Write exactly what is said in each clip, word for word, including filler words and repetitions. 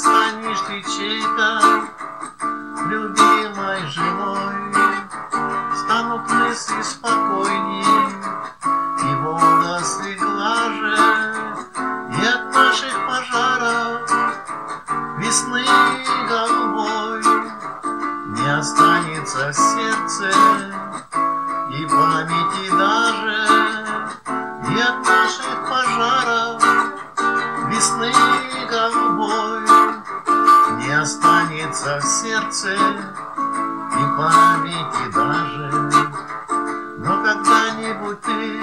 станешь ты чей-то любимой женой, станут мысли спокойней и волосы глаже, и от наших пожаров весны голубой не останется в сердце и памяти даже, и от наших пожаров весны голубой не останется в сердце и памяти даже. Но когда-нибудь ты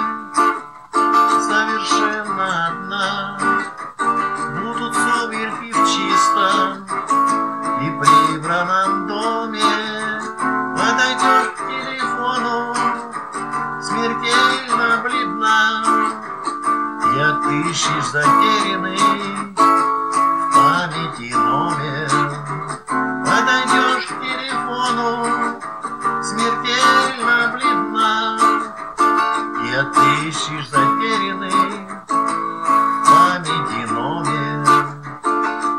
совершенно одна, будут сумерки в чистом и прибранном доме, подойдешь к телефону смертельно бледна и отыщешь затерянный в памяти номер. Подойдешь к телефону смертельно бледна и отыщешь